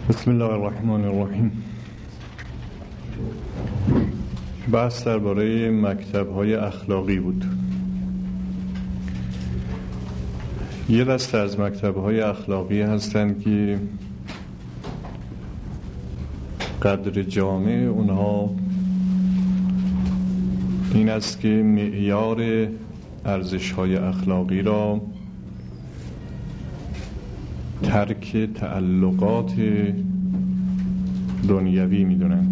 بسم الله الرحمن الرحیم. بحث درباره مکتب‌های اخلاقی بود. یه دسته از مکتب‌های اخلاقی هستند که قدر جامع اونها این است که معیار ارزش‌های اخلاقی را ترک تعلقات دنیوی می‌دونند.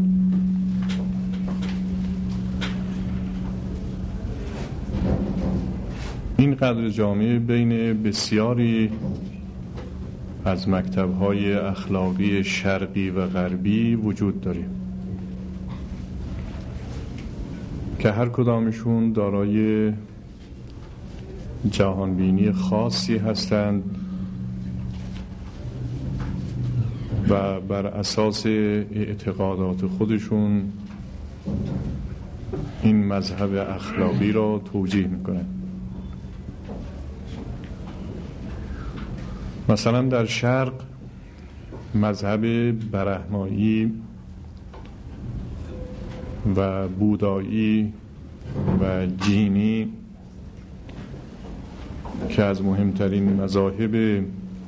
این قدر جامع بین بسیاری از مکتب‌های اخلاقی شرقی و غربی وجود داره که هر کدامشون دارای جهانبینی خاصی هستند و بر اساس اعتقادات خودشون این مذهب اخلاقی را توجیه میکنند. مثلا در شرق مذهب برهمایی و بودایی و جینی که از مهمترین مذاهب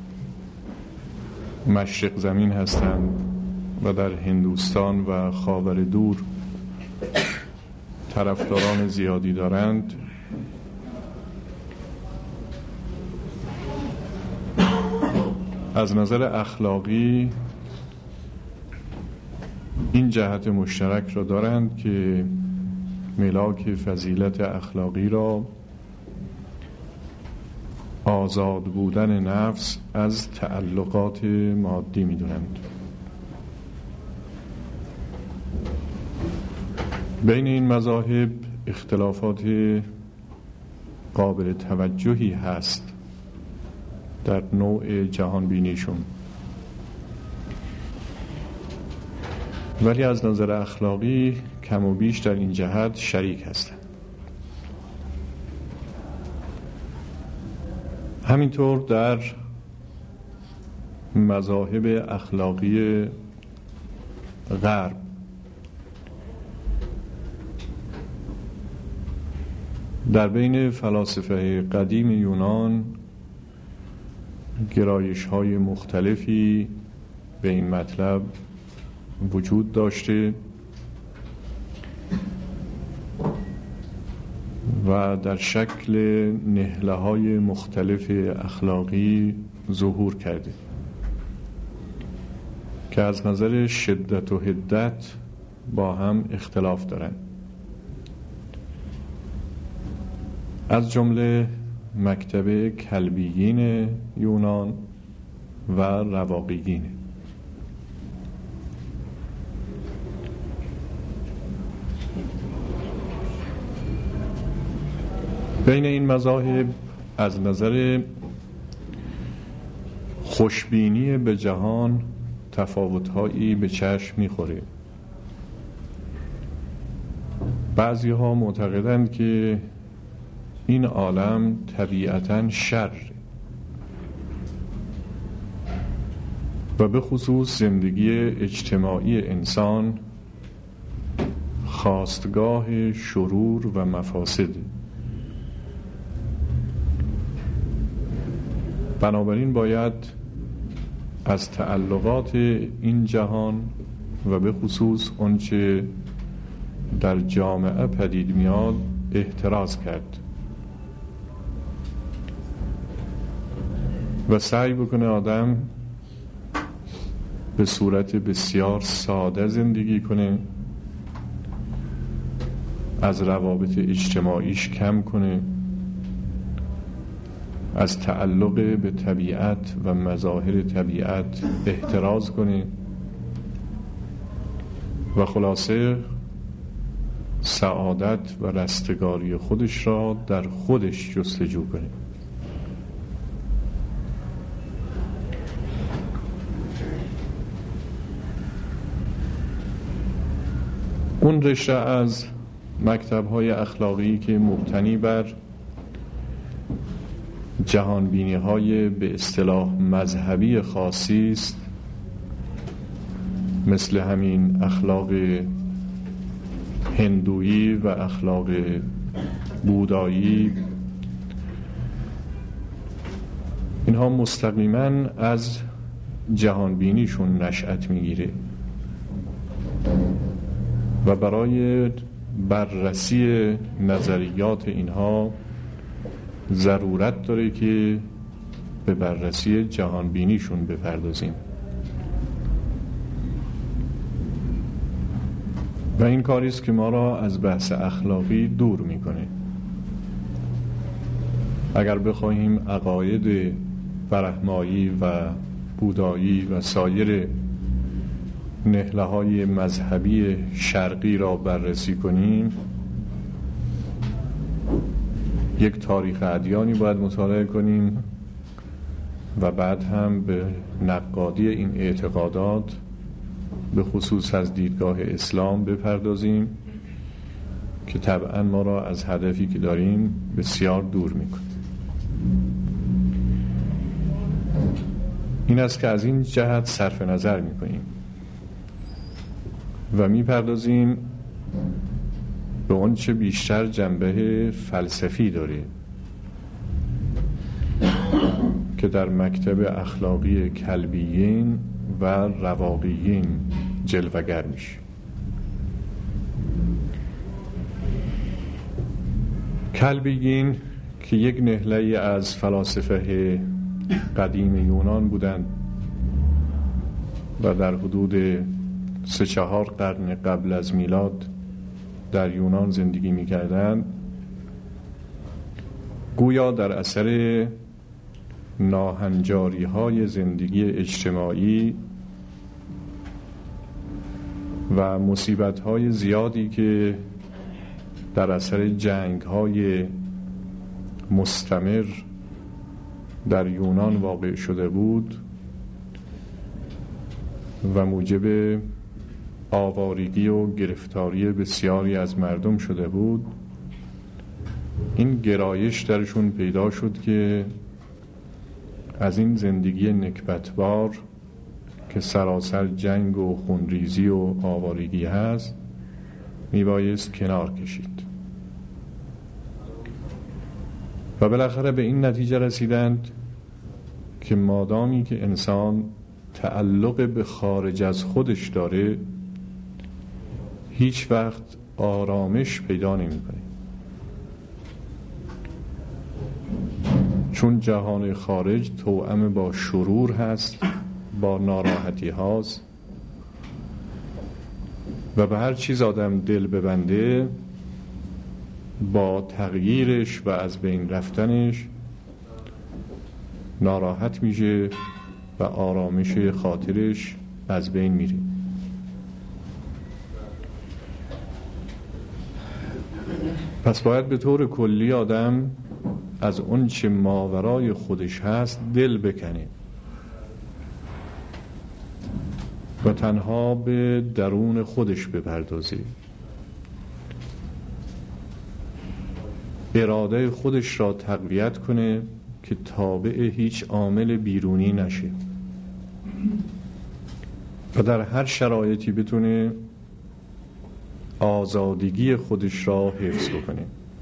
مشرق زمین هستند و در هندوستان و خاور دور طرفداران زیادی دارند، از نظر اخلاقی این جهت مشترک را دارند که ملاک فضیلت اخلاقی را آزاد بودن نفس از تعلقات مادی می دونند. بین این مذاهب اختلافات قابل توجهی هست در نوع جهان بینیشون، ولی از نظر اخلاقی کم و بیش در این جهت شریک هستند. همینطور در مذاهب اخلاقی غرب در بین فلاسفه قدیم یونان گرایش‌های مختلفی به این مطلب وجود داشته و در شکل نهله‌های مختلف اخلاقی ظهور کرده که از نظر شدت و حدت با هم اختلاف دارند، از جمله مکتب کلبیین یونان و رواقیین. بین این مذاهب از نظر خوشبینی به جهان تفاوت‌هایی به چشم می‌خوره. بعضی‌ها معتقدند که این عالم طبیعتاً شر و به خصوص زندگی اجتماعی انسان خاستگاه شرور و مفاسد. بنابراین باید از تعلقات این جهان و به خصوص آنچه در جامعه پدید میاد احتراز کرد و سعی بکنه آدم به صورت بسیار ساده زندگی کنه، از روابط اجتماعیش کم کنه، از تعلق به طبیعت و مظاهر طبیعت احتراز کنه و خلاصه سعادت و رستگاری خودش را در خودش جستجو کنه. اون رشته از مکتب‌های اخلاقی که مبتنی بر جهانبینی‌های به اصطلاح مذهبی خاصی است مثل همین اخلاق هندویی و اخلاق بودایی، اینها مستقیما از جهانبینیشون نشأت میگیره و برای بررسی نظریات اینها ضرورت داره که به بررسی جهانبینیشون بپردازیم و این کاری است که ما را از بحث اخلاقی دور میکنه. اگر بخواهیم عقاید برهمایی و بودایی و سایر نهله‌های مذهبی شرقی را بررسی کنیم، یک تاریخ ادیانی باید مطالعه کنیم و بعد هم به نقادی این اعتقادات به خصوص از دیدگاه اسلام بپردازیم که طبعا ما را از هدفی که داریم بسیار دور میکنه. این است که از این جهت صرف نظر میکنیم و میپردازیم به اون چه بیشتر جنبه فلسفی داره که در مکتب اخلاقی کلبیین و رواقیین جلوگر میشه. کلبیین که یک نهله از فلاسفه قدیم یونان بودند و در حدود 3-4 قرن قبل از میلاد در یونان زندگی می‌کردند، گویا در اثر ناهنجاری‌های زندگی اجتماعی و مصیبت‌های زیادی که در اثر جنگ‌های مستمر در یونان واقع شده بود و موجب آوارگی و گرفتاری بسیاری از مردم شده بود، این گرایش درشون پیدا شد که از این زندگی نکبتبار که سراسر جنگ و خونریزی و آوارگی هست میبایست کنار کشید و بالاخره به این نتیجه رسیدند که مادامی که انسان تعلق به خارج از خودش داره هیچ وقت آرامش پیدا نمی‌کنه، چون جهان خارج توأم با شرور هست، با ناراحتی هاست و به هر چیز آدم دل ببنده با تغییرش و از بین رفتنش ناراحت میشه و آرامش خاطرش از بین میره. پس باید به طور کلی آدم از اون چه ماورای خودش هست دل بکنه و تنها به درون خودش بپردازه، اراده خودش را تقویت کنه که تابع هیچ عامل بیرونی نشه و در هر شرایطی بتونه آزادگی خودش را حفظ بکنه.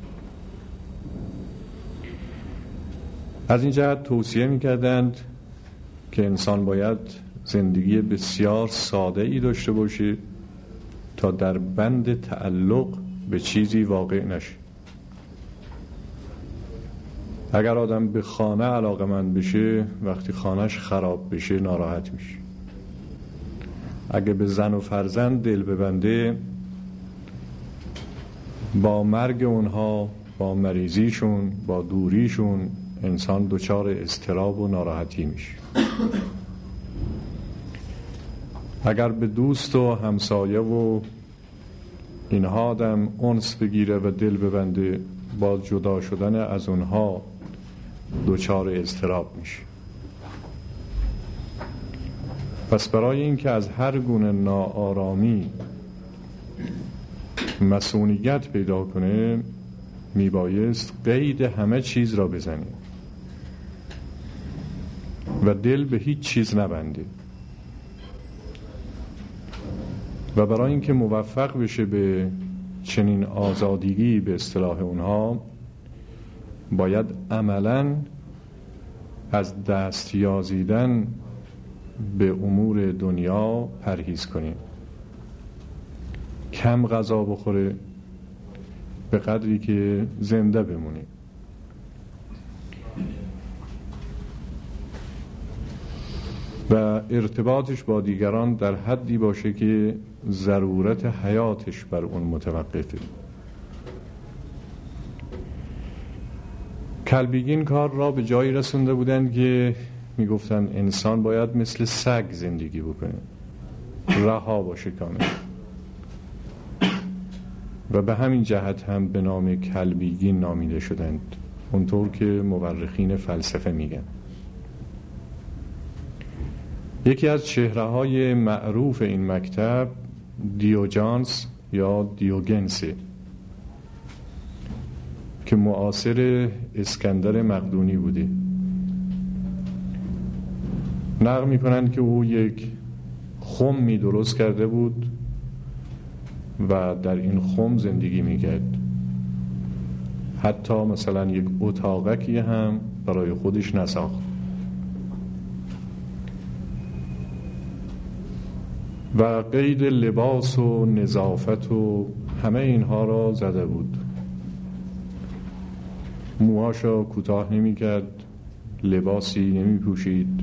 از این جهت توصیه می‌کردند که انسان باید زندگی بسیار ساده ای داشته باشه تا در بند تعلق به چیزی واقع نشه. اگر آدم به خانه علاقه‌مند بشه، وقتی خانهش خراب بشه ناراحت میشه. اگه به زن و فرزند دل ببنده، با مرگ اونها، با مریضیشون، با دوریشون انسان دچار اضطراب و ناراحتی میشه. اگر به دوست و همسایه و اینها آدم انس بگیره و دل ببنده، با جدا شدن از اونها دچار اضطراب میشه. پس برای اینکه از هر گونه ناآرامی مسئولیت پیدا کنه میبایست قید همه چیز را بزنه و دل به هیچ چیز نبنده. و برای اینکه موفق بشه به چنین آزادگی به اصطلاح اونها، باید عملاً از دست یازیدن به امور دنیا پرهیز کنیم، کم غذا بخوره به قدری که زنده بمونیم. و ارتباطش با دیگران در حدی باشه که ضرورت حیاتش بر اون متوقفه. کلبیگین کار را به جایی رسونده بودند که میگفتن انسان باید مثل سگ زندگی بکنه، رها باشه کامل، و به همین جهت هم به نام کلبیگین نامیده شدند، اونطور که مورخین فلسفه میگن. یکی از چهره‌های معروف این مکتب دیوجانس یا دیوگنسه که معاصر اسکندر مقدونی بوده. نقل می‌کنند که او یک خمی درست کرده بود و در این خم زندگی می‌کرد. حتی مثلا یک اتاقکی هم برای خودش نساخت و قید لباس و نظافت و همه اینها را زده بود. موهاشا کوتاه نمی کرد، لباسی نمی پوشید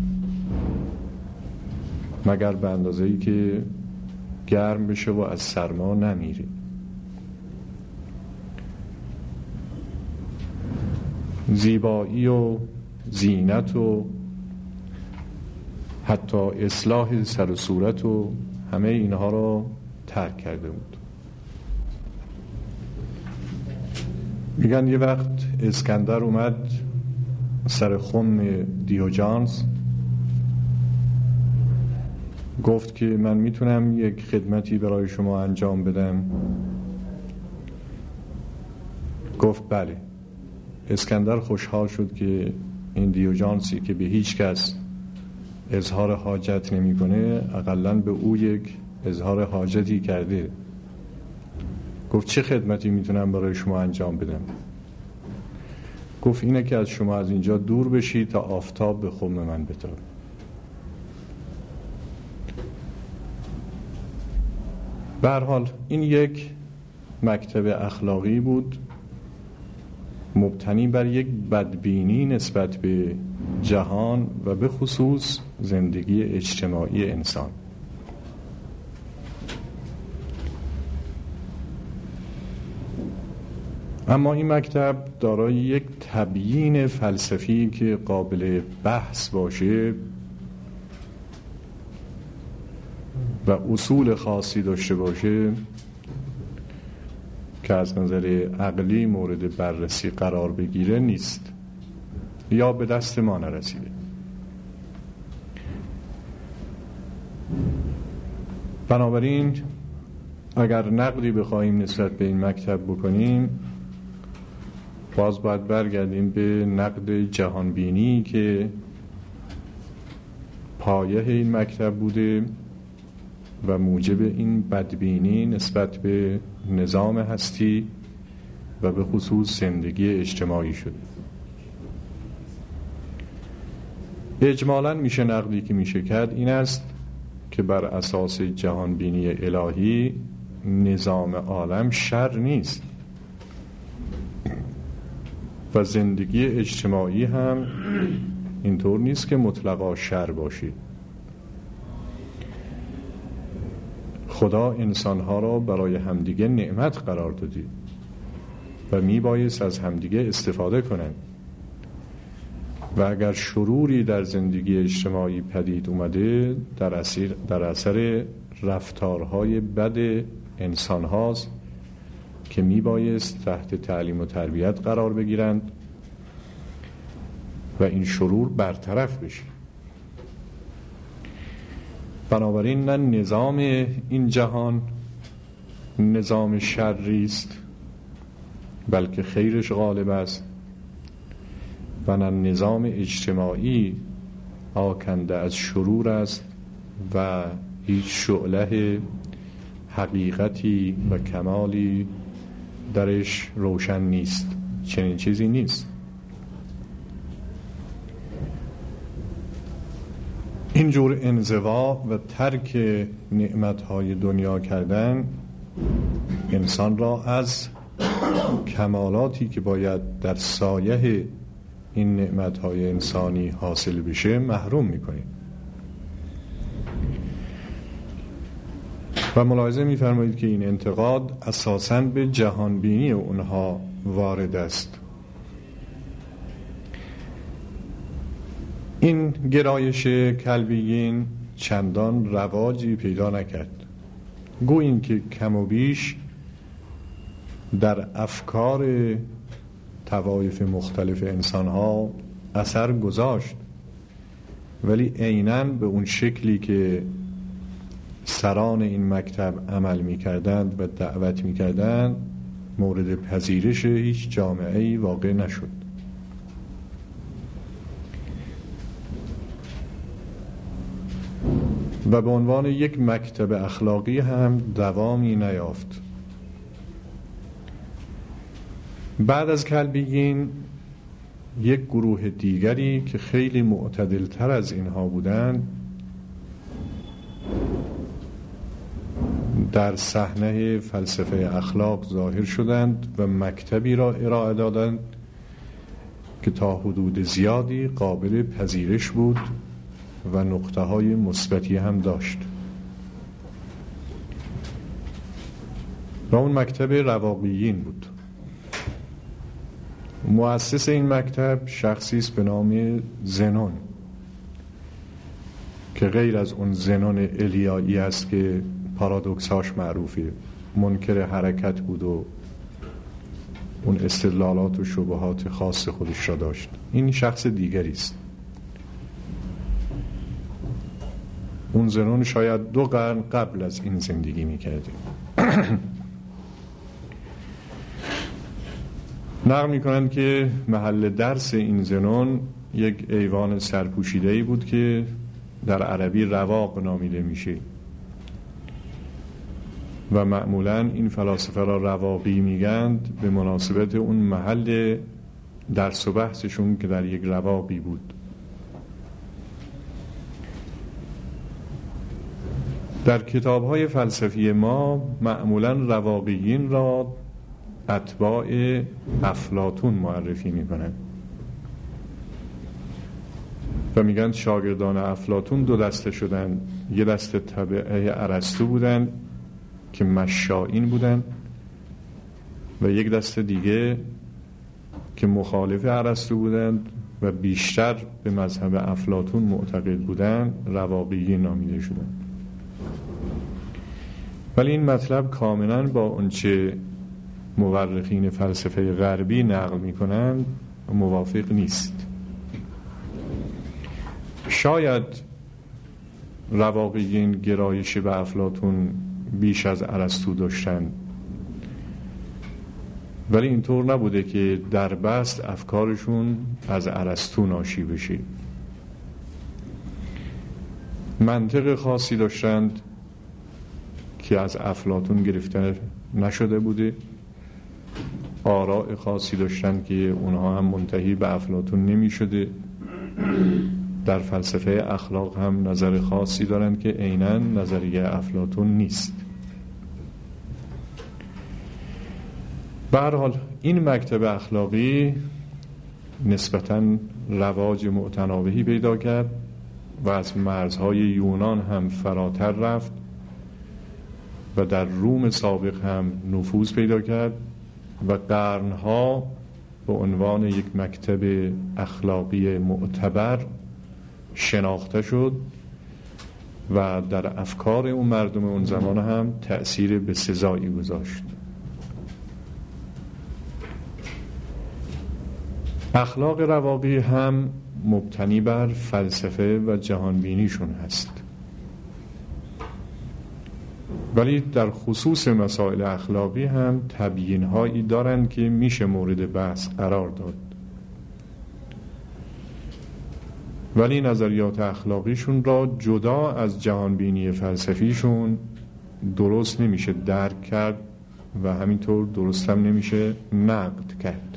مگر به اندازه‌ای که گرم بشه و از سرما نمیره. زیبایی و زینت و حتی اصلاح سر و صورت و همه اینها را ترک کرده بود. میگن یه وقت اسکندر اومد سر خم دیوجانس، گفت که من میتونم یک خدمتی برای شما انجام بدم؟ گفت بله. اسکندر خوشحال شد که این دیوجانسی که به هیچ کس اظهار حاجت نمی کنه اقلن به او یک اظهار حاجتی کرده. گفت چه خدمتی میتونم برای شما انجام بدم؟ گفت اینه که از شما از اینجا دور بشی تا آفتاب به خم من بتابه. به هر حال این یک مکتب اخلاقی بود مبتنی بر یک بدبینی نسبت به جهان و به خصوص زندگی اجتماعی انسان. اما این مکتب دارای یک تبیین فلسفی که قابل بحث باشه و اصول خاصی داشته باشه که از نظر عقلی مورد بررسی قرار بگیره نیست یا به دست ما نرسیده. بنابراین اگر نقدی بخواهیم نسبت به این مکتب بکنیم، باز باید برگردیم به نقد جهانبینی که پایه این مکتب بوده و موجب این بدبینی نسبت به نظام هستی و به خصوص زندگی اجتماعی شده. اجمالاً میشه نقدی که میشه کرد این است که بر اساس جهانبینی الهی نظام عالم شر نیست و زندگی اجتماعی هم اینطور نیست که مطلقا شر باشید. خدا انسانها را برای همدیگه نعمت قرار دادی و میبایست از همدیگه استفاده کنند و اگر شروری در زندگی اجتماعی پدید اومده در اثر رفتارهای بد انسان هاست که میبایست تحت تعلیم و تربیت قرار بگیرند و این شرور برطرف بشه. بنابراین نه نظام این جهان نظام شری است بلکه خیرش غالب است و نه نظام اجتماعی آکنده از شرور است و هیچ شعله حقیقتی و کمالی درش روشن نیست. چنین چیزی نیست. اینجور انزوا و ترک نعمتهای دنیا کردن انسان را از کمالاتی که باید در سایه این نعمتهای انسانی حاصل بشه محروم میکنه. و ملاحظه می‌فرمایید که این انتقاد اساساً به جهانبینی اونها وارد است. این گرایش کلبیگین چندان رواجی پیدا نکرد. گوییم که کم و بیش در افکار طوایف مختلف انسان‌ها اثر گذاشت، ولی عیناً به اون شکلی که سران این مکتب عمل می‌کردند و دعوت می‌کردند مورد پذیرش هیچ جامعه‌ای واقع نشد. و به عنوان یک مکتب اخلاقی هم دوامی نیافت. بعد از کلبیگین یک گروه دیگری که خیلی معتدلتر از اینها بودند در صحنه فلسفه اخلاق ظاهر شدند و مکتبی را ارائه دادند که تا حدود زیادی قابل پذیرش بود و نقطه‌های مثبتی هم داشت. و اون مکتب رواقیین بود. مؤسس این مکتب شخصی است به نام زنون که غیر از اون زنون الیایی است که پارادوکساش معروفه، منکر حرکت بود و اون استدلالات و شبهات خاص خودش را داشت. این شخص دیگری است. اون زنون شاید 2 قرن قبل از این زندگی میکرده. نقل میکنند که محل درس این زنون یک ایوان سرپوشیده‌ای بود که در عربی رواق نامیده میشه و معمولاً این فلاسفه را رواقی میگند به مناسبت اون محل درس و بحثشون که در یک رواقی بود. در کتاب‌های فلسفی ما معمولاً رواقیین را اتباع افلاطون معرفی میکنند و میگن شاگردان افلاطون 2 دسته شدن. یه دسته تبعه ارسطو بودن که مشائین بودن و یک دسته دیگه که مخالف ارسطو بودند و بیشتر به مذهب افلاطون معتقد بودند رواقیین نامیده شدند. ولی این مطلب کاملا با اونچه مورخین فلسفه غربی نقل میکنند موافق نیست. شاید رواقیین گرایش به افلاطون بیش از ارسطو داشتند، ولی اینطور نبوده که در بست افکارشون از ارسطو ناشی بشه. منطق خاصی داشتند که از افلاطون گرفته نشده بوده، آراء خاصی داشتند که اونها هم منتهی به افلاطون نمی شده. در فلسفه اخلاق هم نظر خاصی دارند که عیناً نظریه افلاطون نیست. به هر حال این مکتب اخلاقی نسبتاً رواج متناوبی پیدا کرد و از مرزهای یونان هم فراتر رفت و در روم سابق هم نفوذ پیدا کرد و قرنها به عنوان یک مکتب اخلاقی معتبر شناخته شد و در افکار اون مردم اون زمان هم تأثیر بسزایی گذاشت. اخلاق رواقی هم مبتنی بر فلسفه و جهانبینیشون هست، ولی در خصوص مسائل اخلاقی هم تبیین‌هایی دارند که میشه مورد بحث قرار داد، ولی نظریات اخلاقیشون را جدا از جهانبینی فلسفیشون درست نمیشه درک کرد و همینطور درست هم نمیشه نقد کرد.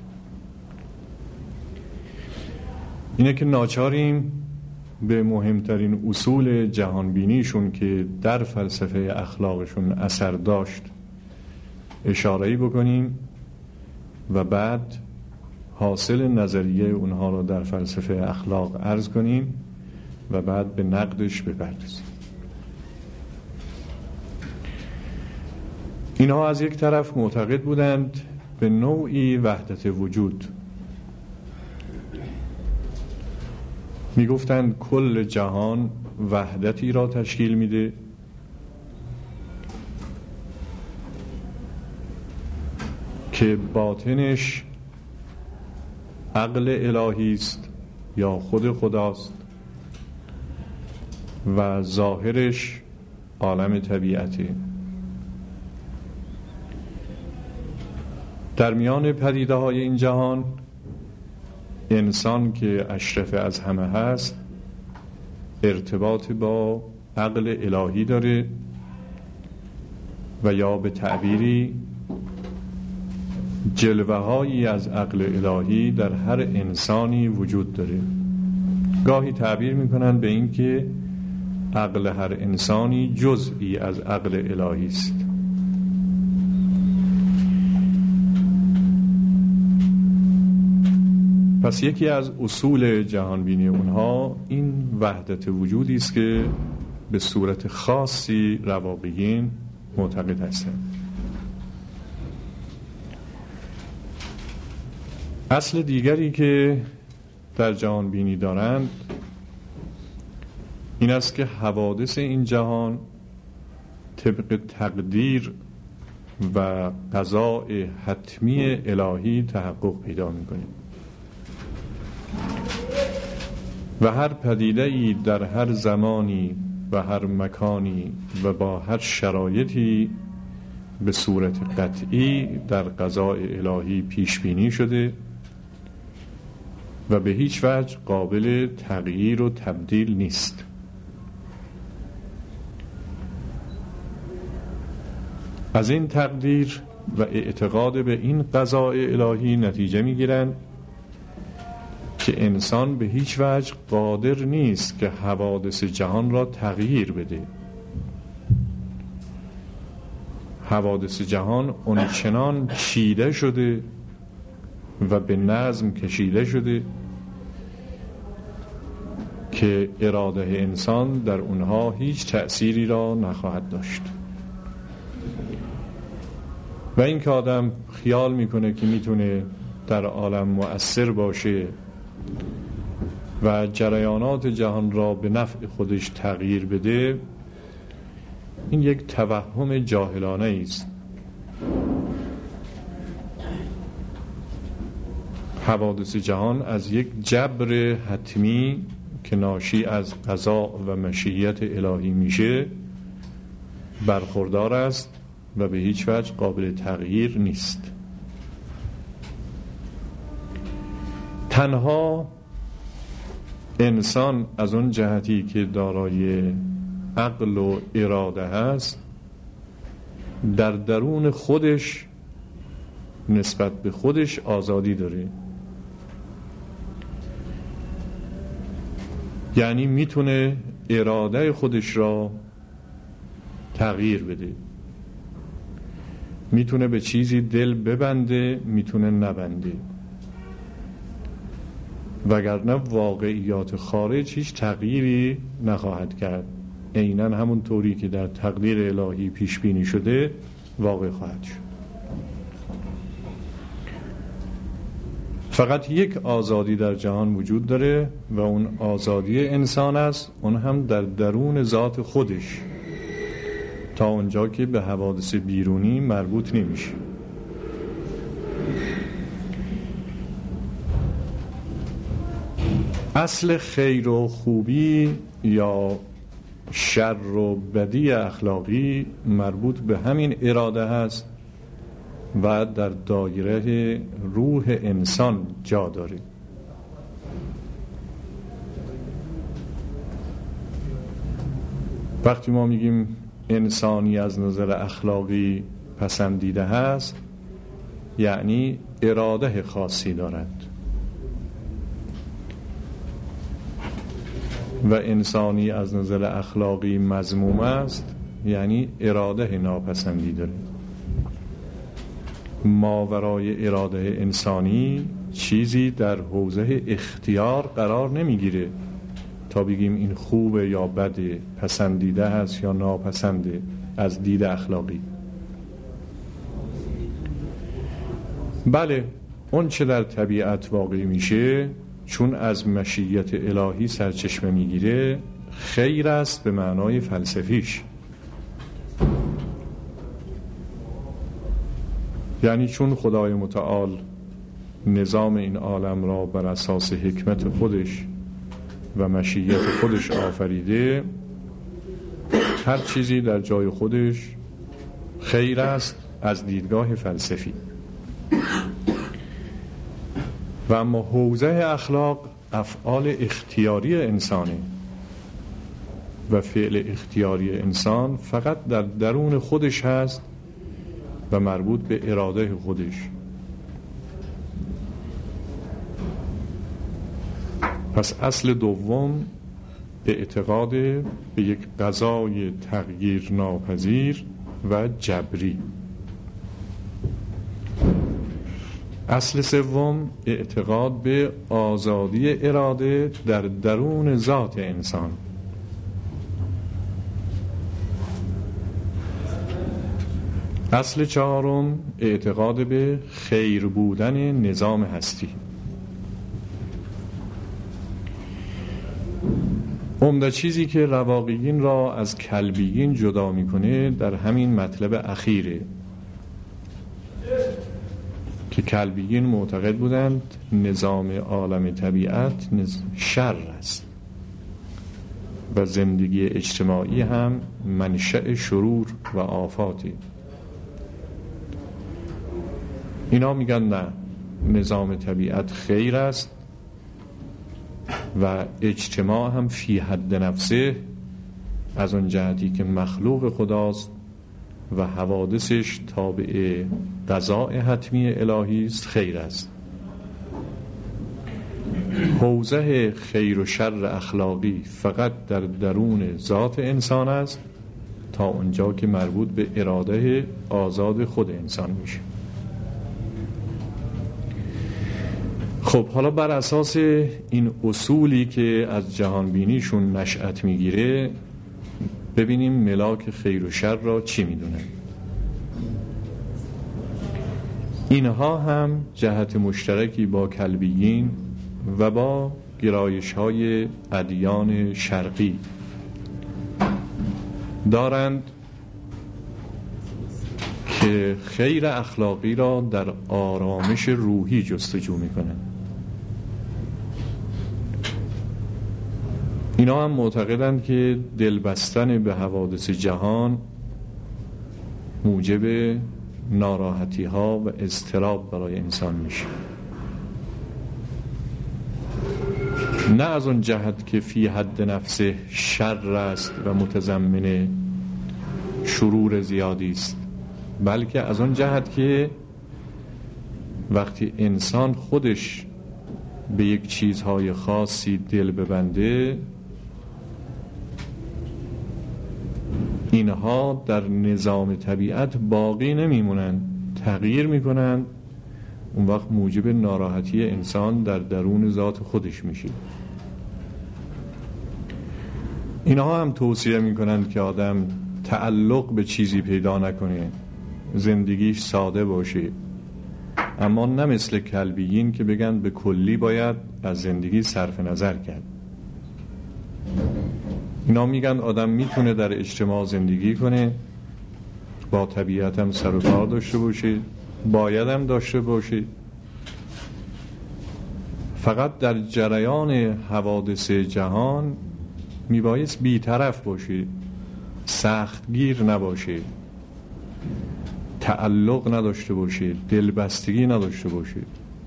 اینه که ناچاریم به مهمترین اصول جهانبینیشون که در فلسفه اخلاقشون اثر داشت اشاره‌ای بکنیم و بعد حاصل نظریه اونها رو در فلسفه اخلاق عرض کنیم و بعد به نقدش بپردازیم. اینها از یک طرف معتقد بودند به نوعی وحدت وجود، می گفتند کل جهان وحدتی را تشکیل میده که باطنش عقل الهی است یا خود خداست و ظاهرش عالم طبیعته. در میان پدیده های این جهان انسان که اشرف از همه هست ارتباط با عقل الهی داره و یا به تعبیری جلوه هایی از عقل الهی در هر انسانی وجود داره. گاهی تعبیر میکنن به این که عقل هر انسانی جزئی از عقل الهی است. پس یکی از اصول جهانبینی اونها این وحدت وجودی است که به صورت خاصی رواقیین معتقد هستند. اصل دیگری که در جهانبینی دارند این است که حوادث این جهان طبق تقدیر و قضاء حتمی الهی تحقق پیدا می‌کنه و هر پدیده‌ای در هر زمانی و هر مکانی و با هر شرایطی به صورت قطعی در قضاء الهی پیش بینی شده و به هیچ وجه قابل تغییر و تبدیل نیست. از این تقدیر و اعتقاد به این قضاء الهی نتیجه می‌گیرند که انسان به هیچ وجه قادر نیست که حوادث جهان را تغییر بده. حوادث جهان اونچنان چیده شده و به نظم کشیده شده که اراده انسان در اونها هیچ تأثیری را نخواهد داشت. و این که آدم خیال میکنه که میتونه در عالم مؤثر باشه و جریانات جهان را به نفع خودش تغییر بده، این یک توهم جاهلانه است. حوادث جهان از یک جبر حتمی که ناشی از قضا و مشیت الهی میشه برخوردار است و به هیچ وجه قابل تغییر نیست. تنها انسان از اون جهتی که دارای عقل و اراده هست در درون خودش نسبت به خودش آزادی داره، یعنی میتونه اراده خودش را تغییر بده، میتونه به چیزی دل ببنده، میتونه نبنده، وگرنه واقعیات خارج هیچ تغییری نخواهد کرد. عیناً همون طوری که در تقدیر الهی پیش بینی شده واقع خواهد شد. فقط یک آزادی در جهان وجود داره و اون آزادی انسان است، اون هم در درون ذات خودش، تا اونجا که به حوادث بیرونی مربوط نمیشه. اصل خیر و خوبی یا شر و بدی اخلاقی مربوط به همین اراده هست و در دایره روح انسان جا داره. وقتی ما میگیم انسانی از نظر اخلاقی پسندیده هست یعنی اراده خاصی دارد و انسانی از نظر اخلاقی مذموم است یعنی اراده ناپسندی داره. ماورای اراده انسانی چیزی در حوزه اختیار قرار نمیگیره تا بگیم این خوبه یا بده، پسندیده هست یا ناپسنده از دید اخلاقی. بله، اون چه در طبیعت واقع میشه چون از مشیت الهی سرچشمه میگیره خیر است به معنای فلسفیش، یعنی چون خدای متعال نظام این عالم را بر اساس حکمت خودش و مشیت خودش آفریده، هر چیزی در جای خودش خیر است از دیدگاه فلسفی. و اما حوزه اخلاق افعال اختیاری انسانه و فعل اختیاری انسان فقط در درون خودش هست و مربوط به اراده خودش. پس اصل دوم اعتقاد به یک قضای تغییر ناپذیر و جبری. اصل سوم اعتقاد به آزادی اراده در درون ذات انسان. اصل چهارم اعتقاد به خیر بودن نظام هستی. عمده چیزی که رواقیین را از کلبیین جدا میکنه در همین مطلب اخیره که کلبیین معتقد بودند نظام عالم طبیعت شر است و زندگی اجتماعی هم منشأ شرور و آفاتی. اینا میگن نه، نظام طبیعت خیر است و اجتماع هم فی حد نفسه از اون جهتی که مخلوق خداست و حوادثش تابع قضاء حتمی الهی است خیر است. حوزه خیر و شر اخلاقی فقط در درون ذات انسان است تا اونجا که مربوط به اراده آزاد خود انسان میشه. خب حالا بر اساس این اصولی که از جهانبینیشون نشأت میگیره ببینیم ملاک خیر و شر را چی میدونن. اینها هم جهت مشترکی با کلبیین و با گرایش‌های ادیان شرقی دارند که خیر اخلاقی را در آرامش روحی جستجو میکنند. اینا هم معتقدند که دلبستن به حوادث جهان موجب ناراحتی ها و اضطراب برای انسان میشه، نه از اون جهت که فی حد نفسه شر است و متضمن شرور زیادی است، بلکه از اون جهت که وقتی انسان خودش به یک چیزهای خاصی دل ببنده اینها در نظام طبیعت باقی نمیمونن، تغییر میکنن، اون وقت موجب ناراحتی انسان در درون ذات خودش میشه. اینها هم توصیه میکنن که آدم تعلق به چیزی پیدا نکنه، زندگیش ساده باشه، اما نه مثل کلبیین که بگن به کلی باید از زندگی صرف نظر کرد. اینا میگن آدم میتونه در اجتماع زندگی کنه، با طبیعت هم سر و کار داشته باشه، باید هم داشته باشه، فقط در جریان حوادث جهان میبایست بی‌طرف باشه، سختگیر نباشه، تعلق نداشته باشه، دلبستگی نداشته باشه.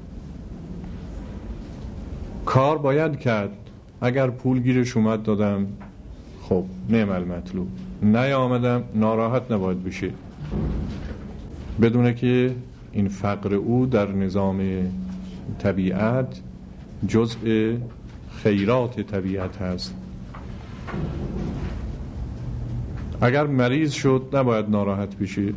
کار باید کرد، اگر پول گیرش اومد دادم، خب نعم المطلوب، نیامدم ناراحت نباید بشه، بدونه که این فقر او در نظام طبیعت جزء خیرات طبیعت هست. اگر مریض شد نباید ناراحت بشه.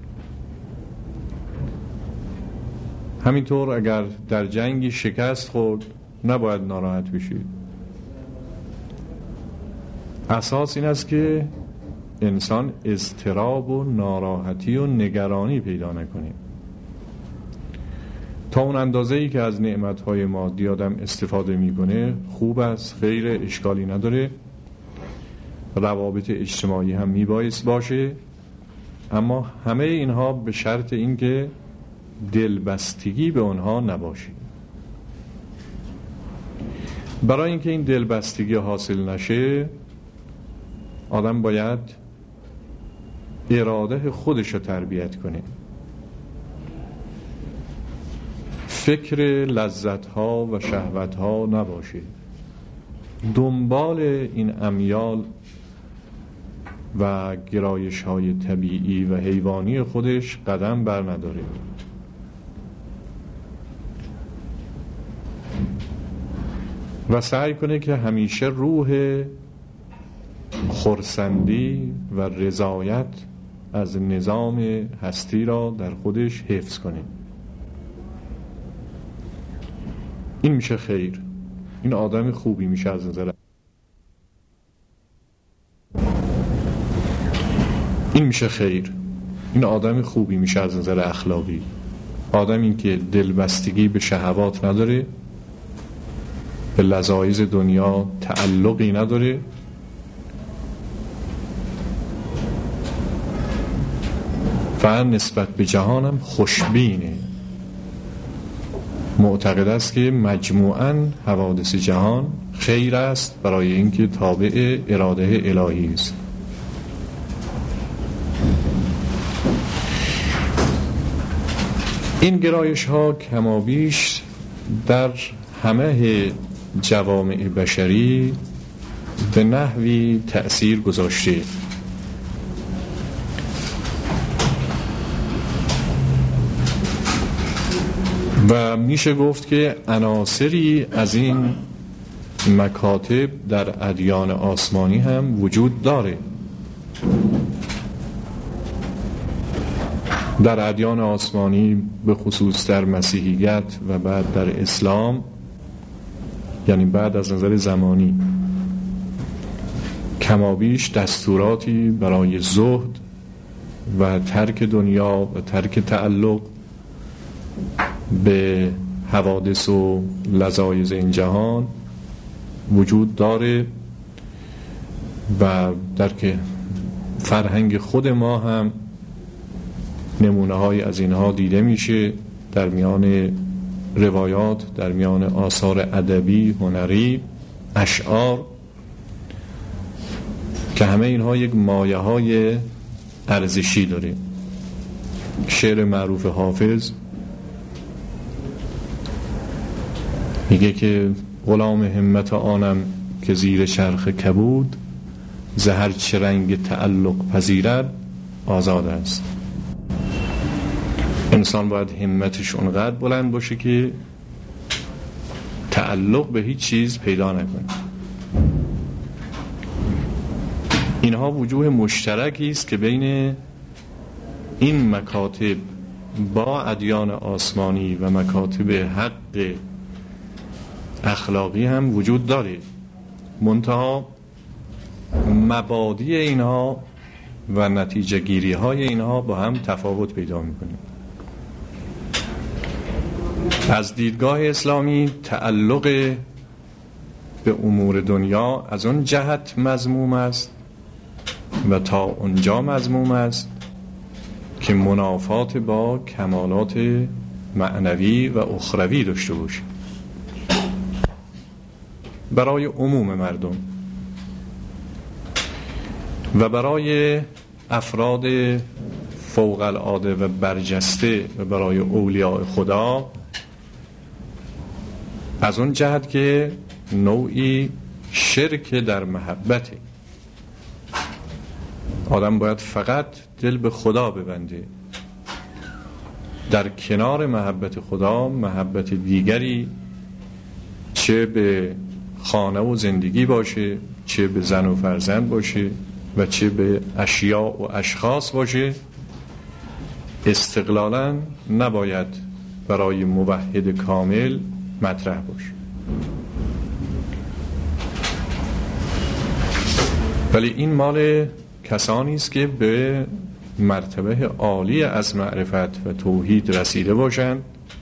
همینطور اگر در جنگی شکست خورد نباید ناراحت بشه. اساس این است که انسان اضطراب و ناراحتی و نگرانی پیدا نکنه. تا اون اندازه‌ای که از نعمت‌های مادی آدم استفاده می‌کنه خوب است، خیر، اشکالی نداره. روابط اجتماعی هم میبایست باشه، اما همه اینها به شرط اینکه دلبستگی به آنها نباشه. برای اینکه این دلبستگی حاصل نشه آدم باید اراده خودش رو تربیت کنه، فکر لذت‌ها و شهوت‌ها نباشه، دنبال این امیال و گرایش‌های طبیعی و حیوانی خودش قدم بر نداره. و سعی کنه که همیشه روح خرسندی و رضایت از نظام هستی را در خودش حفظ کنه. این میشه خیر. این آدم خوبی میشه از نظر این آدم خوبی میشه از نظر اخلاقی. آدم این که دلبستگی به شهوات نداره، به لذایذ دنیا تعلقی نداره، و نسبت به جهانم خوشبینه، معتقد است که مجموعاً حوادث جهان خیر است برای اینکه تابع اراده الهی است. این گرایش ها کمابیش در همه جوامع بشری به نحوی تأثیر گذاشته و میشه گفت که عناصری از این مکاتب در ادیان آسمانی هم وجود داره. در ادیان آسمانی به خصوص در مسیحیت و بعد در اسلام، یعنی بعد از نظر زمانی، کمابیش دستوراتی برای زهد و ترک دنیا و ترک تعلق به حوادث و لذایذ این جهان وجود داره و در که فرهنگ خود ما هم نمونه های از اینها دیده میشه در میان روایات، در میان آثار ادبی، هنری، اشعار، که همه اینها یک مایه های ارزشی داره. شعر معروف حافظ میگه که غلام همت آنم که زیر چرخ کبود، زهر چه رنگ تعلق پذیرد آزاد است. انسان باید همتش اونقدر بلند باشه که تعلق به هیچ چیز پیدا نکنه. اینها وجوه مشترکی است که بین این مکاتب با ادیان آسمانی و مکاتب حق اخلاقی هم وجود داره، منتها مبادی اینها و نتیجه گیری های اینها با هم تفاوت پیدا میکنه. از دیدگاه اسلامی تعلق به امور دنیا از اون جهت مذموم است و تا اونجا مذموم است که منافات با کمالات معنوی و اخروی داشته باشه برای عموم مردم و برای افراد فوق العاده و برجسته و برای اولیاء خدا از اون جهت که نوعی شرک در محبته. آدم باید فقط دل به خدا ببنده، در کنار محبت خدا محبت دیگری، چه به خانه و زندگی باشه، چه به زن و فرزند باشه و چه به اشیاء و اشخاص باشه، استقلالاً نباید برای موحد کامل مطرح باشه. ولی این مال کسانی است که به مرتبه عالی از معرفت و توحید رسیده باشند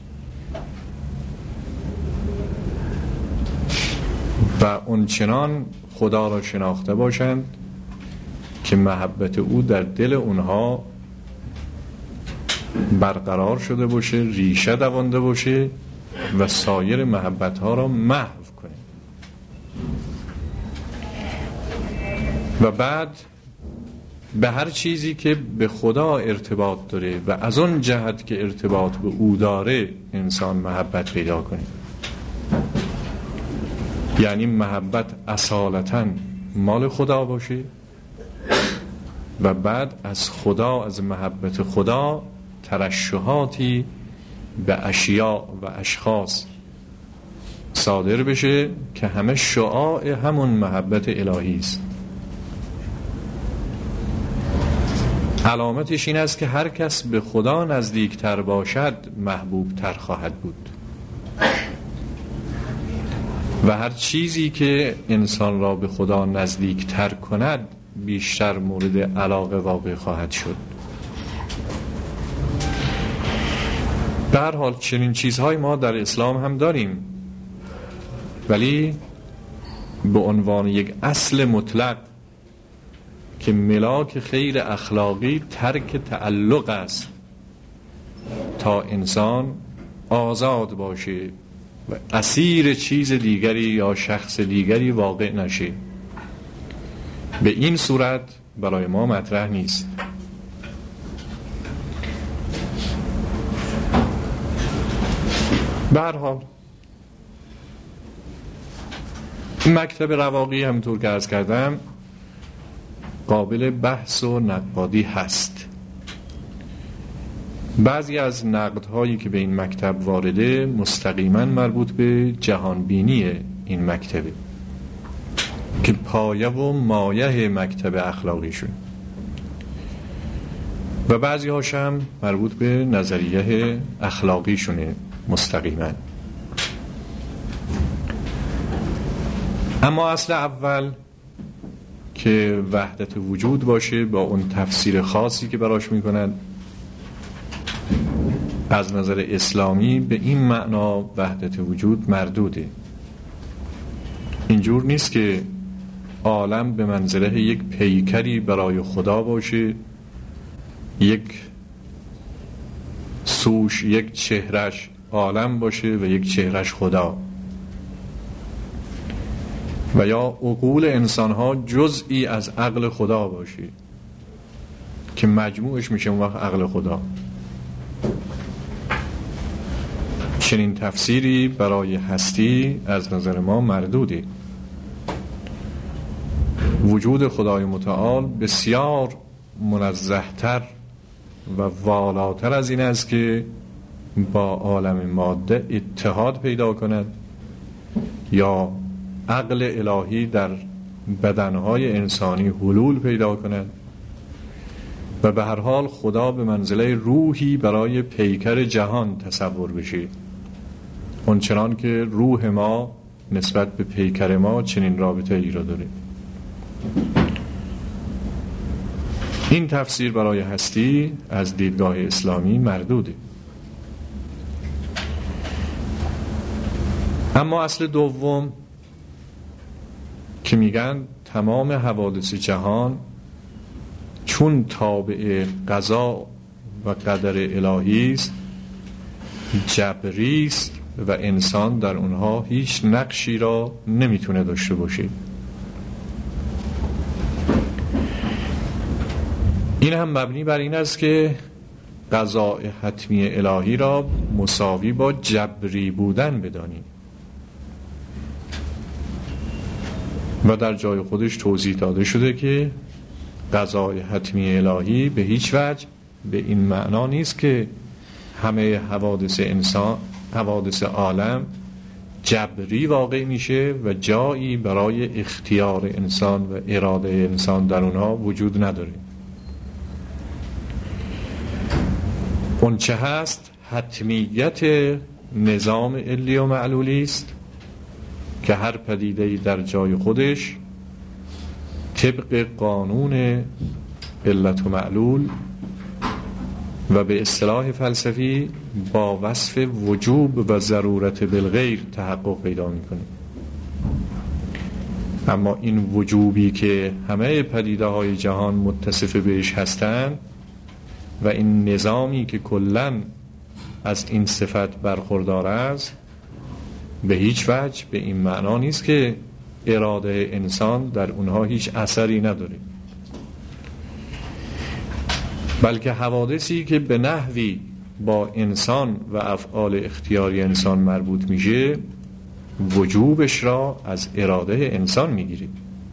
و اونچنان خدا را شناخته باشند که محبت او در دل اونها برقرار شده باشه، ریشه دوانده باشه و سایر محبت ها را محو کنه. و بعد به هر چیزی که به خدا ارتباط داره و از اون جهت که ارتباط به او داره انسان محبت پیدا کنه. یعنی محبت اصالتاً مال خدا باشه و بعد از خدا، از محبت خدا ترشحاتی به اشیاء و اشخاص صادر بشه که همه شعاع همون محبت الهی است. علامتش این است که هر کس به خدا نزدیکتر باشد محبوب تر خواهد بود و هر چیزی که انسان را به خدا نزدیکتر کند بیشتر مورد علاقه واقع خواهد شد. به هر حال چنین چیزهای ما در اسلام هم داریم، ولی به عنوان یک اصل مطلق که ملاک خیر اخلاقی ترک تعلق است تا انسان آزاد باشه و اسیر چیز دیگری یا شخص دیگری واقع نشه. به این صورت برای ما مطرح نیست. به هر حال مکتب رواقی همونطور که عرض کردم قابل بحث و نقادی هست. بعضی از نقدهایی که به این مکتب وارده مستقیما مربوط به جهانبینی این مکتبه که پایه و مایه مکتب اخلاقی شد و بعضی هاشم مربوط به نظریه اخلاقی شونه مستقیما. اما اصل اول که وحدت وجود باشه با اون تفسیر خاصی که براش میکنن، از نظر اسلامی به این معنا وحدت وجود مردوده. اینجور نیست که عالم به منزله یک پیکری برای خدا باشه، یک سوش، یک چهرش عالم باشه و یک چهرش خدا، و یا عقول انسان‌ها جزئی از عقل خدا باشه که مجموعش میشه اون وقت عقل خدا. چنین تفسیری برای هستی از نظر ما مردوده. وجود خدای متعال بسیار منزه‌تر و والاتر از این است که با عالم ماده اتحاد پیدا کند یا عقل الهی در بدنهای انسانی حلول پیدا کند و به هر حال خدا به منزله روحی برای پیکر جهان تصور بشه، اونچنان که روح ما نسبت به پیکر ما چنین رابطه ای را داره. این تفسیر برای هستی از دیدگاه اسلامی مردوده. اما اصل دوم که میگن تمام حوادث جهان چون تابع قضا و قدر الهی است، جبری است و انسان در اونها هیچ نقشی را نمیتونه داشته باشه. این هم مبنی بر این است که قضاء حتمی الهی را مساوی با جبری بودن بدانیم و در جای خودش توضیح داده شده که قضای حتمی الهی به هیچ وجه به این معنا نیست که همه حوادث عالم جبری واقع میشه و جایی برای اختیار انسان و اراده انسان در اونها وجود نداره. اون چه هست حتمیت نظام علی و معلولی است که هر پدیده‌ای در جای خودش طبق قانون علت و معلول و به اصطلاح فلسفی با وصف وجوب و ضرورت بالغیر تحقق پیدا میکنه. اما این وجوبی که همه پدیده های جهان متصف بهش هستند و این نظامی که کلاً از این صفت برخوردار است به هیچ وجه به این معنا نیست که اراده انسان در اونها هیچ اثری نداره، بلکه حوادثی که به نحوی با انسان و افعال اختیاری انسان مربوط میشه وجوبش را از اراده انسان میگیره.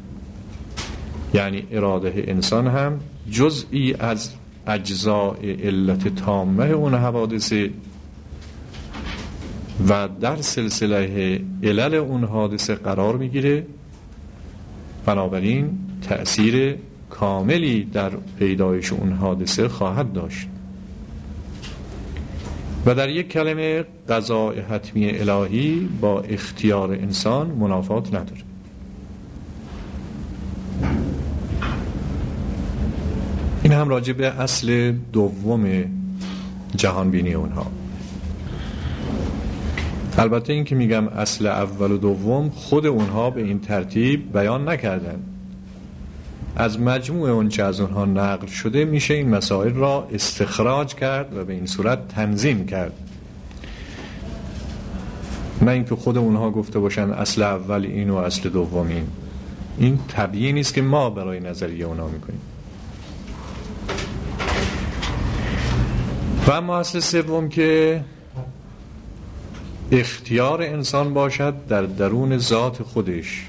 یعنی اراده انسان هم جزئی از اجزاء علت تامه اون حوادثه و در سلسله علل اون حادثه قرار میگیره، بنابراین تأثیر کاملی در پیدایش اون حادثه خواهد داشت. و در یک کلمه قضاء حتمی الهی با اختیار انسان منافات نداره. این هم راجع به اصل دوم جهانبینی اونها. البته این که میگم اصل اول و دوم خود اونها به این ترتیب بیان نکردن، از مجموع اون چه از اونها نقل شده میشه این مسائل را استخراج کرد و به این صورت تنظیم کرد، نه اینکه خود اونها گفته باشن اصل اول این و اصل دوم این. این طبیعی نیست که ما برای نظریه اونها میکنیم. و اما اصل سوم که اختیار انسان باشد در درون ذات خودش.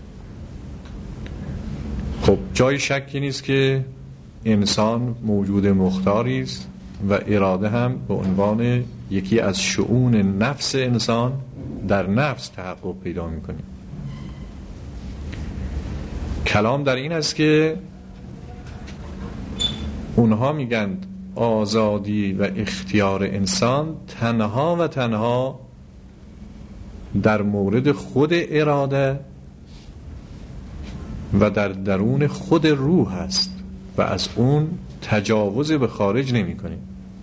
خب جای شکی نیست که انسان موجود مختاری است و اراده هم به عنوان یکی از شؤون نفس انسان در نفس تحقق پیدا می‌کنه. کلام در این است که اونها میگند آزادی و اختیار انسان تنها و تنها در مورد خود اراده و در درون خود روح است و از اون تجاوز به خارج نمی کنیم.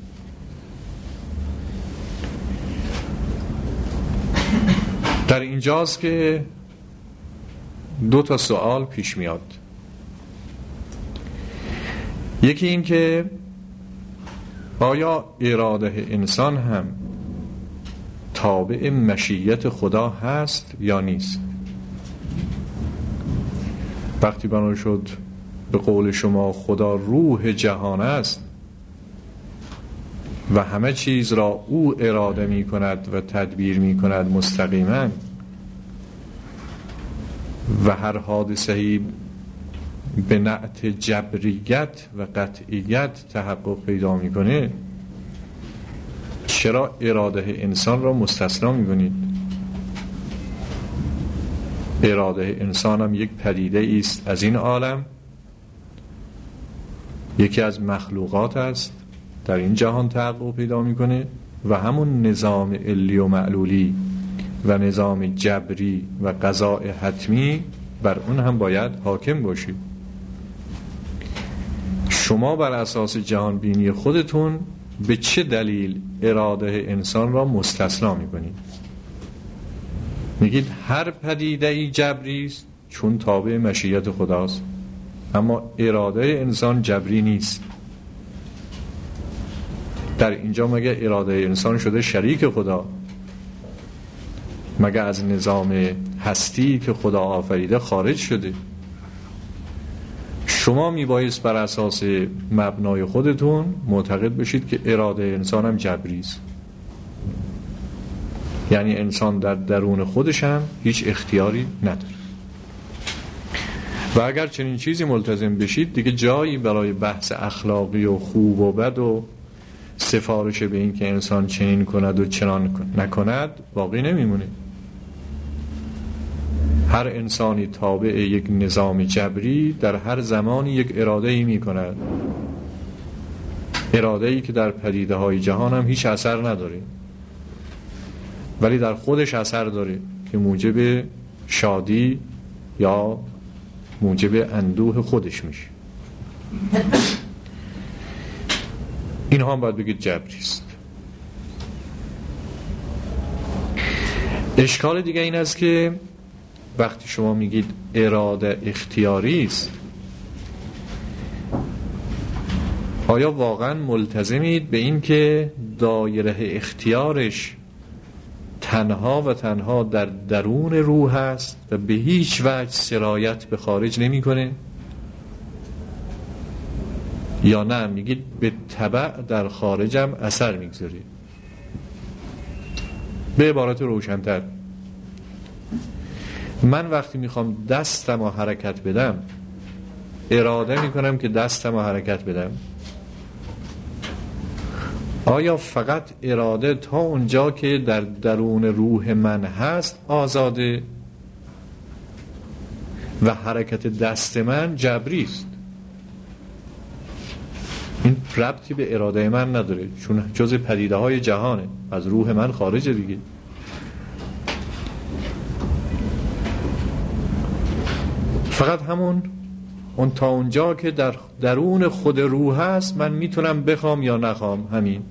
در اینجاست که دو تا سوال پیش میاد. یکی این که آیا اراده انسان هم تابع مشیت خدا هست یا نیست؟ وقتی بنا شد به قول شما خدا روح جهان است و همه چیز را او اراده می کند و تدبیر می کند مستقیما و هر حادثه‌ای به نعت جبریت و قطعیت تحقق پیدا می کنه، چرا اراده انسان را مستثنا می کنید؟ اراده انسان هم یک پدیده است از این عالم، یکی از مخلوقات است در این جهان تحقق پیدا میکنه و همون نظام علی و معلولی و نظام جبری و قضاء حتمی بر اون هم باید حاکم باشید. شما بر اساس جهان بینی خودتون به چه دلیل اراده انسان را مستثنا میکنید؟ میگید هر پدیده‌ای جبری است چون تابع مشیت خداست، اما اراده انسان جبری نیست. در اینجا مگه اراده انسان شده شریک خدا؟ مگه از نظام هستی که خدا آفریده خارج شده؟ شما میبایست بر اساس مبنای خودتون معتقد بشید که اراده انسان هم جبری است، یعنی انسان در درون خودش هم هیچ اختیاری نداره. و اگر چنین چیزی ملتزم بشید دیگه جایی برای بحث اخلاقی و خوب و بد و سفارش به این که انسان چنین کند و چنان نکند باقی نمیمونه. هر انسانی تابع یک نظام جبری در هر زمانی یک اراده‌ای می‌کند، اراده‌ای که در پدیده‌های جهان هم هیچ اثر نداره ولی در خودش اثر داره که موجب شادی یا موجب اندوه خودش میشه. اینها هم باید بگید جبری است. اشکال دیگه این است که وقتی شما میگید اراده اختیاری است، آیا واقعا ملتزمید به این که دایره اختیارش تنها و تنها در درون روح است و به هیچ وجه سرایت به خارج نمی‌کنه؟ یا نه میگید به تبع در خارجم اثر میگذاره؟ به عبارت روشن‌تر، من وقتی میخوام دستم رو حرکت بدم اراده میکنم که دستم رو حرکت بدم. آیا فقط اراده تا اونجا که در درون روح من هست آزاده و حرکت دست من جبری است؟ این ربطی به اراده من نداره چون جز پدیده های جهانه، از روح من خارجه دیگه. فقط اون تا اونجا که در درون خود روح هست من میتونم بخوام یا نخوام، همین.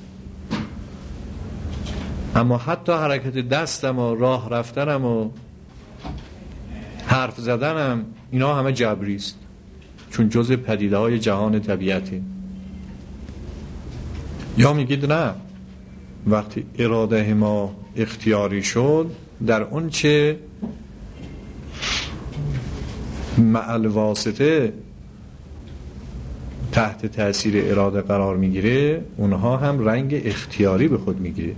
اما حتی حرکت دستم و راه رفتنم و حرف زدنم اینا همه جبری است چون جز پدیده های جهان طبیعتی. یا میگید نه، وقتی اراده ما اختیاری شد در اون چه معل واسطه تحت تأثیر اراده قرار میگیره اونها هم رنگ اختیاری به خود میگیره.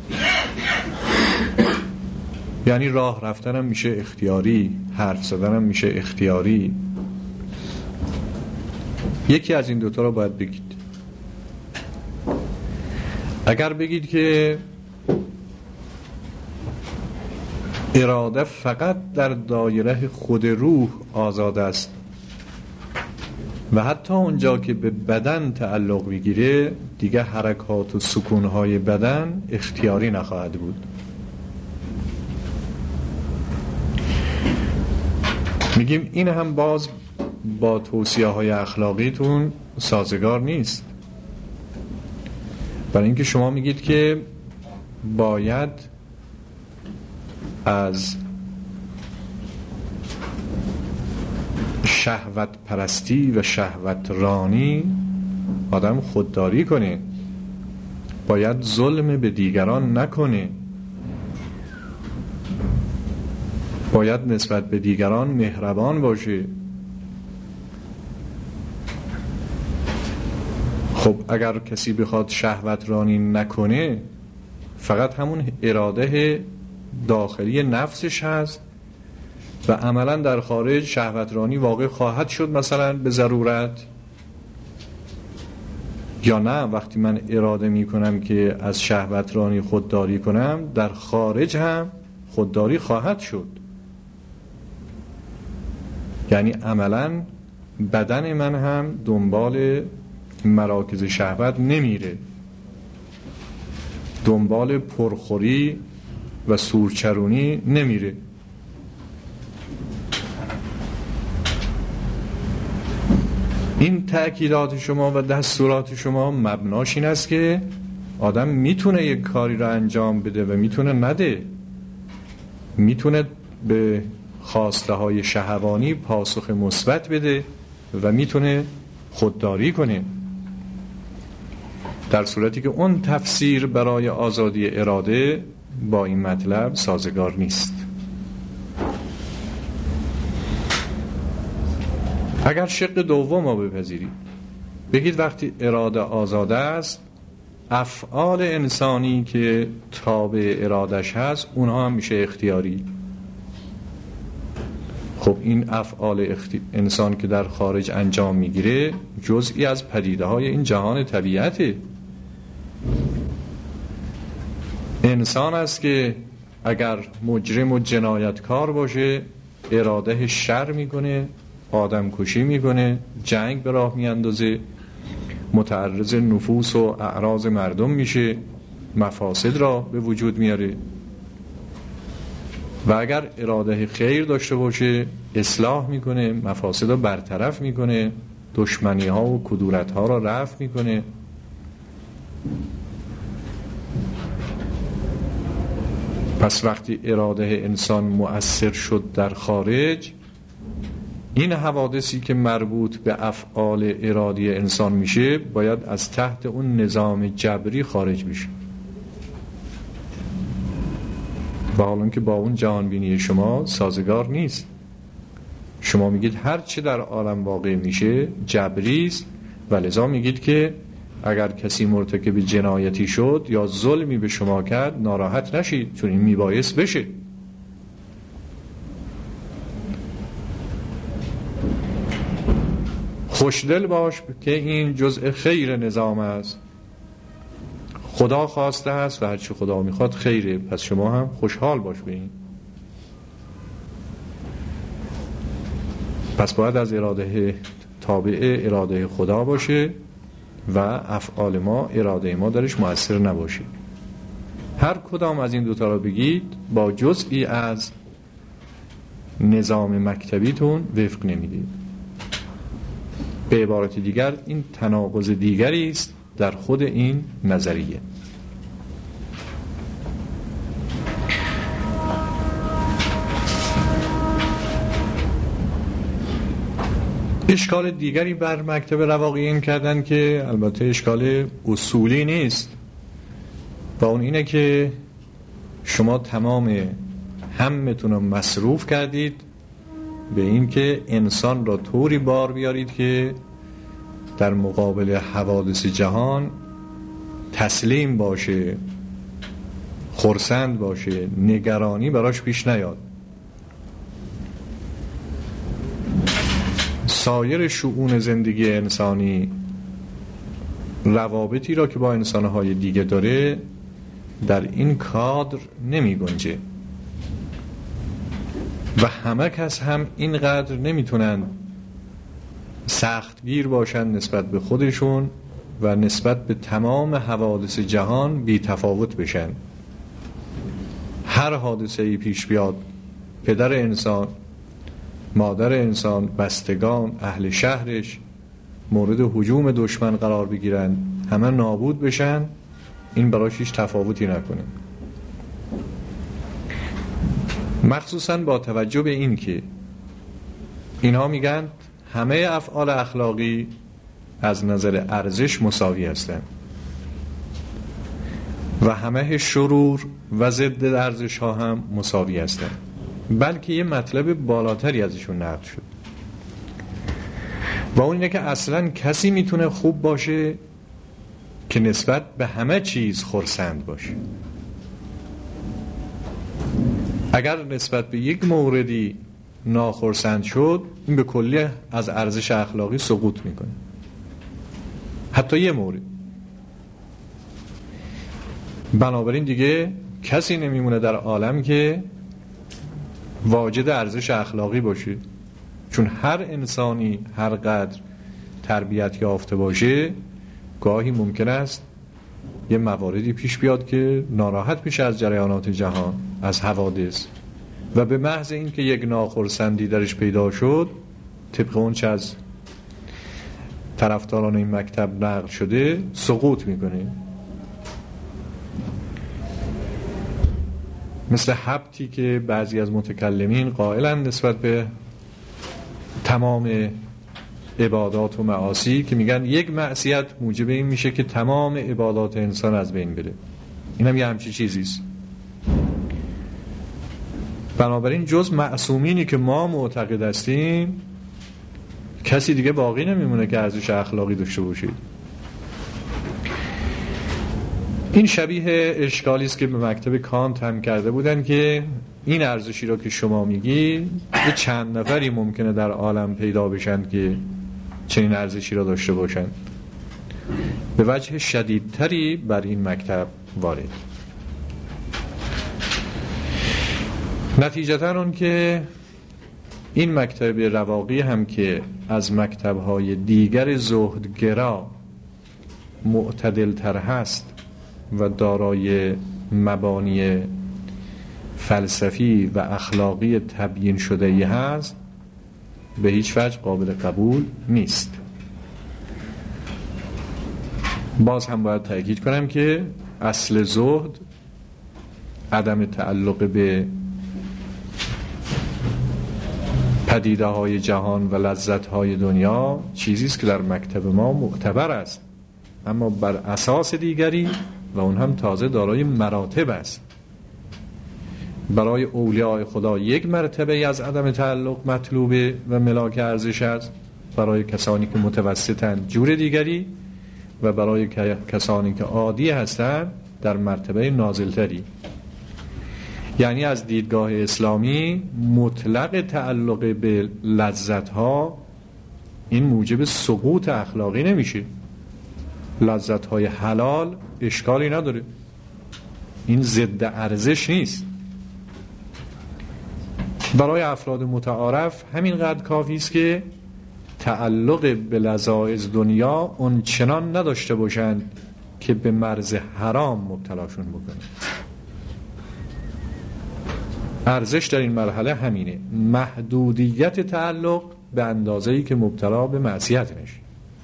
یعنی راه رفتنم میشه اختیاری، حرف زدنم میشه اختیاری. یکی از این دوتا رو باید بگید. اگر بگید که اراده فقط در دایره خود روح آزاد است و حتی اونجا که به بدن تعلق بگیره دیگه حرکات و سکونهای بدن اختیاری نخواهد بود، میگیم این هم باز با توصیه های اخلاقیتون سازگار نیست. برای اینکه شما میگید که باید از شهوت پرستی و شهوت رانی آدم خودداری کنه، باید ظلم به دیگران نکنه، باید نسبت به دیگران مهربان باشه. خب اگر کسی بخواد شهوت رانی نکنه فقط همون اراده داخلی نفسش هست و عملا در خارج شهوت رانی واقع خواهد شد مثلا به ضرورت، یا نه وقتی من اراده می کنم که از شهوت رانی خودداری کنم در خارج هم خودداری خواهد شد. یعنی عملا بدن من هم دنبال مراکز شهوت نمیره، دنبال پرخوری و سورچرونی نمیره. این تأکیدات شما و دستورات شما مبناش این است که آدم میتونه یک کاری را انجام بده و میتونه نده، میتونه به خواسته های شهوانی پاسخ مثبت بده و میتونه خودداری کنه، در صورتی که اون تفسیر برای آزادی اراده با این مطلب سازگار نیست. اگر شق دوم رو بپذیرید، بگید وقتی اراده آزاده است افعال انسانی که تابع ارادش هست اونها هم میشه اختیاری. خب این افعال انسان که در خارج انجام میگیره جزئی از پدیده های این جهان طبیعته. انسان است که اگر مجرم و جنایتکار باشه اراده شر میکنه، آدم کشی میکنه، جنگ به راه میاندازه، متعرض نفوس و اعراض مردم میشه، مفاسد را به وجود میاره. و اگر اراده خیر داشته باشه اصلاح میکنه، مفاسد را برطرف میکنه، دشمنی ها و کدورت ها را رفع میکنه. پس وقتی اراده انسان مؤثر شد در خارج، این حوادثی که مربوط به افعال ارادی انسان میشه باید از تحت اون نظام جبری خارج بشه. و حالا که با اون جهانبینی شما سازگار نیست. شما میگید هر چه در عالم واقع میشه جبری است و لذا میگید که اگر کسی مرتکب جنایتی شد یا ظلمی به شما کرد ناراحت نشید، چون این میبایست بشه. خوشدل باش که این جزء خیر نظام است. خدا خواسته است و هرچی خدا میخواد خیره، پس شما هم خوشحال باش به این. پس باید از اراده تابع اراده خدا باشه و افعال ما اراده ما درش مؤثر نباشه. هر کدام از این دوتا را بگید با جزئی از نظام مکتبیتون وفق نمیدید. به عبارت دیگر این تناقض دیگری است در خود این نظریه. اشکال دیگری بر مکتب رواقیین کردن که البته اشکال اصولی نیست و اون اینه که شما تمام همتون رو مصروف کردید به این که انسان را طوری بار بیارید که در مقابل حوادث جهان تسلیم باشه، خرسند باشه، نگرانی براش پیش نیاد. سایر شؤون زندگی انسانی، روابطی را که با انسانهای دیگه داره در این کادر نمی گنجه و همه کس هم اینقدر نمیتونن سختگیر باشن نسبت به خودشون و نسبت به تمام حوادث جهان بی تفاوت بشن. هر حادثه‌ای پیش بیاد، پدر انسان، مادر انسان، بستگان، اهل شهرش مورد هجوم دشمن قرار بگیرن، همه نابود بشن، این براش هیچ تفاوتی نکنه. مخصوصا با توجه به این که اینها میگن همه افعال اخلاقی از نظر ارزش مساوی هستند و همه شرور و ضد ارزش ها هم مساوی هستند، بلکه یه مطلب بالاتری ازشون نقل شد و اون اینه که اصلا کسی میتونه خوب باشه که نسبت به همه چیز خرسند باشه. اگر نسبت به یک موردی ناخرسند شد، این به کلی از ارزش اخلاقی سقوط میکنه. حتی یه مورد. بنابراین دیگه کسی نمیمونه در عالم که واجد ارزش اخلاقی باشه، چون هر انسانی هر قدر تربیت یافته باشه گاهی ممکن است یه مواردی پیش بیاد که ناراحت میشه از جریانات جهان، از حوادث، و به محض این که یک ناخرسندی درش پیدا شد طبق اون چه از طرفداران این مکتب نقل شده سقوط میکنه. مثل حبتی که بعضی از متکلمین قائلن نسبت به تمام عبادات و معاصی که میگن یک معصیت موجب این میشه که تمام عبادات انسان از بین بره. این هم یه همچی چیزیست. بنابراین جز معصومینی که ما معتقد هستیم کسی دیگه باقی نمیمونه که ارزش اخلاقی داشته باشه. این شبیه اشکالی است که به مکتب کانت هم کرده بودن که این ارزشی را که شما میگی به چند نفری ممکنه در عالم پیدا بشن که چنین ارزشی را داشته باشند. به وجه شدیدتری بر این مکتب وارد. نتیجتاً اون که این مکتب رواقی هم که از مکتب‌های دیگر زهدگرا معتدل‌تر هست و دارای مبانی فلسفی و اخلاقی تبیین شده ای هست، به هیچ وجه قابل قبول نیست. باز هم باید تأکید کنم که اصل زهد عدم تعلق به پدیده های جهان و لذت های دنیا چیزی است که در مکتب ما معتبر است، اما بر اساس دیگری و اون هم تازه دارای مراتب است. برای اولیاء خدا یک مرتبه از عدم تعلق مطلوبه و ملاک ارزش است، برای کسانی که متوسطند جور دیگری، و برای کسانی که عادی هستند در مرتبه نازلتری. یعنی از دیدگاه اسلامی مطلق تعلق به لذت ها این موجب سقوط اخلاقی نمیشه. لذت های حلال اشکالی نداره، این ضد ارزش نیست. برای افراد متعارف همینقدر کافی است که تعلق به لذایذ دنیا اون چنان نداشته باشند که به مرز حرام مبتلاشون بکنه. ارزش در این مرحله همینه، محدودیت تعلق به اندازه‌ای که مبتلا به معصیت نشه.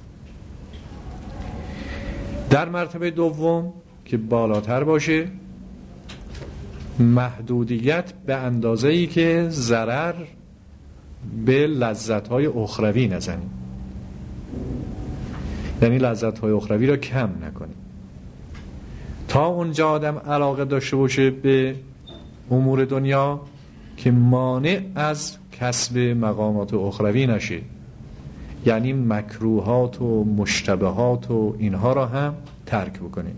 در مرتبه دوم که بالاتر باشه، محدودیت به اندازه‌ای که ضرر به لذت‌های اخروی نزنیم، یعنی لذت‌های اخروی را کم نکنیم. تا اونجا آدم علاقه داشته باشه به امور دنیا که مانع از کسب مقامات اخروی نشه، یعنی مکروهات و مشتبهات و اینها را هم ترک بکنیم.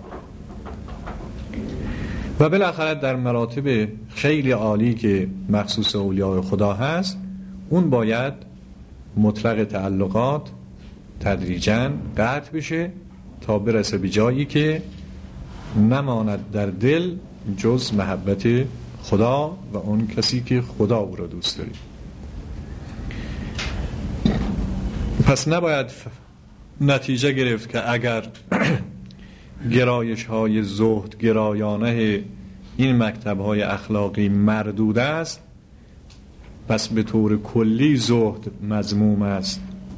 و بالاخره در مراتب خیلی عالی که مخصوص اولیاء خدا هست، اون باید مطلق تعلقات تدریجاً قطع بشه تا برسه به جایی که نماند در دل جز محبت خدا و اون کسی که خدا او را دوست داره. پس نباید نتیجه گرفت که اگر گرایش های زهد گرایانه این مکتب های اخلاقی مردود است، پس به طور کلی زهد مذموم است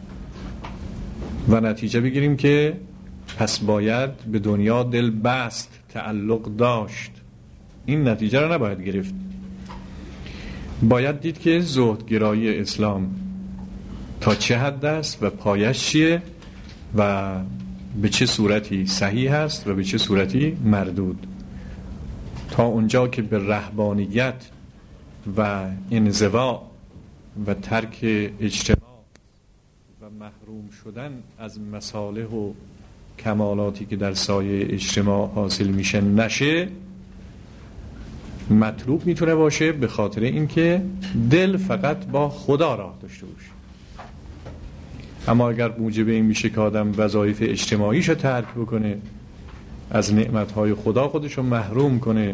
و نتیجه بگیریم که پس باید به دنیا دل بست، تعلق داشت. این نتیجه را نباید گرفت. باید دید که زهدگرایی اسلام تا چه حد است و پایش چیه و به چه صورتی صحیح است و به چه صورتی مردود، تا اونجا که به رهبانیت و انزوا و ترک اجتماع و محروم شدن از مصالح و کمالاتی که در سایه اجتماع حاصل میشه نشه، مطلوب میتونه باشه به خاطر اینکه دل فقط با خدا راه داشته باشه. اما اگر موجب این میشه که آدم وظایف اجتماعیشو ترک بکنه، از نعمتهای خدا خودشو محروم کنه،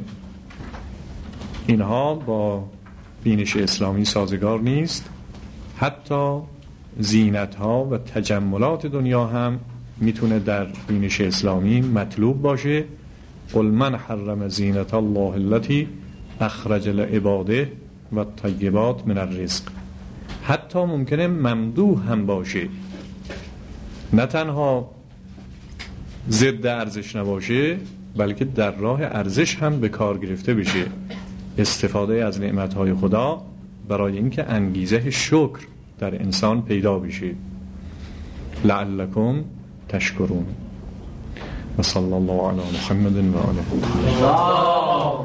اینها با بینش اسلامی سازگار نیست. حتی زینتها و تجملات دنیا هم میتونه در بینش اسلامی مطلوب باشه. قل من حرم زینت الله التي اخرج لعباده و الطیبات من الرزق. حتی ممکنه ممدوح هم باشه، نه تنها ضد ارزش نباشه، بلکه در راه ارزش هم به کار گرفته بشه. استفاده از نعمتهای خدا برای اینکه انگیزه شکر در انسان پیدا بشه. لعلکم تشکرون. و صلی الله علی محمد و آله.